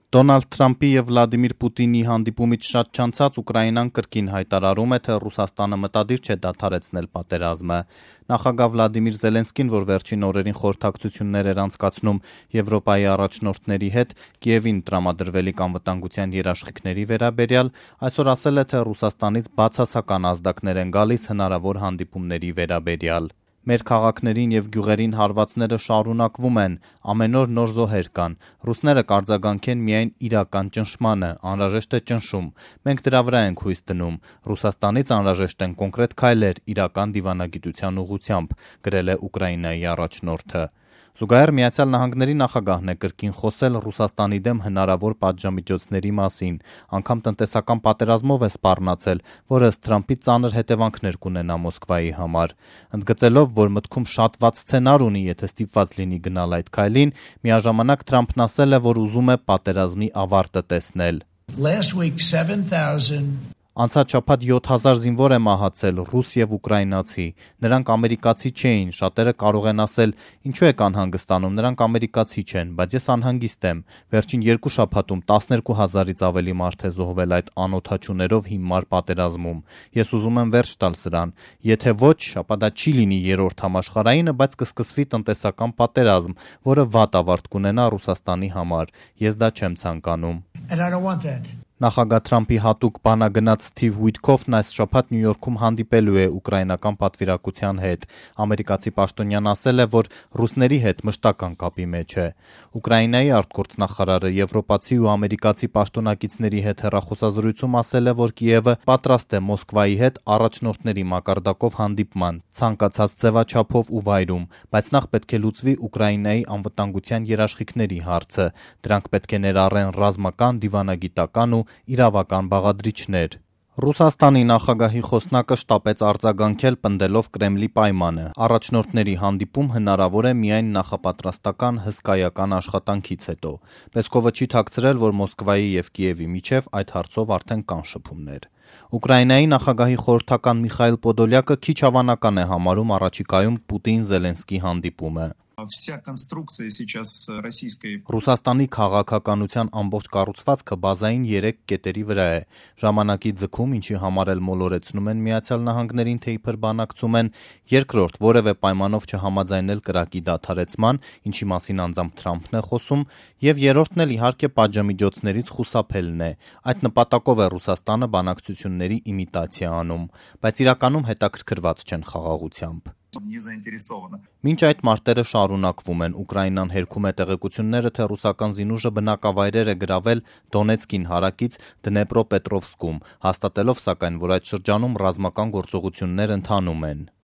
Դոնալդ Թրամփի և Վլադիմիր Պուտինի հանդիպումից շատ չանցած Ուկրաինան կրկին հայտարարում է, թե Ռուսաստանը մտադիր չէ դադարեցնել պատերազմը։ Նախագահ Վլադիմիր Զելենսկին, որ վերջին օրերին խորհրդակցություններ էր անցկացնում Եվրոպայի առաջնորդների հետ Կիևին տրամադրվելիք անվտանգության երաշխիքների վերաբերյալ, այսօր ասել է, թե Ռուսաստանից բացասական ազդակներ են գալիս հնարավոր հանդիպումների վերաբերյալ։ Մեր քաղաքներին և գյուղերին հարվածները շարունակվում են, ամեն օր նոր զոհեր կան, ռուսները կարձագանքեն միայն իրական ճնշմանը, անհրաժեշտ է ճնշում, մենք դրա վրա ենք հույս դնում, Ռուսաստանից անհրաժեշտ են կոնկրետ քայլեր իրական դիվանագիտության ուղղությամբ, գրել է Ուկրաինայի առաջնորդը։ Զուգահեռ Միացյալ Նահանգների նախագահն է կրկին խոսել Ռուսաստանի դեմ հնարավոր պատժամիջոցների մասին, անգամ տնտեսական պատերազմով է սպառնացել, որը ըստ Թրամփի ծանր հետևանքներ կունենա Մոսկվայի համար։ Ընդգծելով, որ մտքում շատ վատ սցենար ունի, եթե ստիպված լինի գնալ այդ քայլին, միաժամանակ Թրամփն ասել է, որ ուզում է պատերազմի ավարտը տեսնել։ Անցած շաբաթ 7000 զինվոր է մահացել, ռուս և ուկրաինացի, նրանք ամերիկացի չէին, շատերը կարող են ասել, ինչու եք անհանգստանում, նրանք ամերիկացի չեն, բայց ես անհանգիստ եմ, վերջին 2 շաբաթում 12000-ից ավելի մարդ է զոհվել այդ անօդաչուներով հիմար պատերազմում, ես ուզում եմ վերջ տալ սրան, եթե ոչ, ապա դա չի լինի 3-րդ համաշխարհայինը, բայց կսկսվի տնտեսական պատերազմ, որը վատ ավարտ կունենա Ռուսաստանի համար, ես դա չեմ ցանկանում։ Նախագահ Թրամփի հատուկ բանագնաց Սթիվ Ուիթքոֆն այս շաբաթ Նյու Յորքում հանդիպելու է ուկրաինական պատվիրակության հետ։ Ամերիկացի պաշտոնյան ասել է, որ ռուսների հետ մշտական կապի մեջ է։ Ուկրաինայի արտգործնախարարը եվրոպացի ու ամերիկացի պաշտոնակիցների հետ հեռախոսազրույցում ասել է, որ Կիևը պատրաստ է Մոսկվայի հետ առաջնորդների մակարդակով հանդիպման, ցանկացած ձևաչափով ու վայրում, բայց նախ պետք է լուծվի Ուկրաինայի անվտանգության երաշխիքների հարցը։ Դրանք պետք է ներառեն ռազմական, դիվանագիտական ու իրավական բաղադրիչներ։ Ռուսաստանի նախագահի խոսնակը շտապեց արձագանքել, պնդելով Կրեմլի պայմանը։ Առաջնորդների հանդիպում հնարավոր է միայն նախապատրաստական հսկայական աշխատանքից հետո։ Պեսկովը չի թաքցրել, որ Մոսկվայի և Կիևի միջև այդ հարցով արդեն կան շփումներ։ Ուկրաինայի նախագահի խորհրդական Միխայիլ Պոդոլյակը քիչ հավանական է համարում առաջիկայում Պուտին-Զելենսկի հանդիպումը։ Ռուսաստանի քաղաքականության ամբողջ կառուցվածքը բազային 3 կետերի վրա է։ Ժամանակի ձգում, ինչի համար էլ մոլորեցնում են Միացյալ Նահանգներին, թե իբր բանակցում են, երկրորդ, որևէ պայմանով չհամաձայնել կրակի դադարեցման, ինչի մասին անձամբ Թրամփն է խոսում, եւ երրորդն էլ իհարկե պատժամիջոցներից խուսափելն է։ Այդ նպատակով է Ռուսաստանը բանակցությունների իմիտացիա անում, բայց իրականում հետաքրքրված չեն խաղաղությամբ։ Մինչ այդ մարտերը շարունակվում են, Ուկրաինան հերքում է տեղեկությունները, թե ռուսական զինուժը բնակավայրեր է գրավել Դոնեցկին հարակից Դնեպրոպետրովսկում, հաստատելով սակայն, որ այդ շրջանում ռազմական գործողություններ ընթանում են։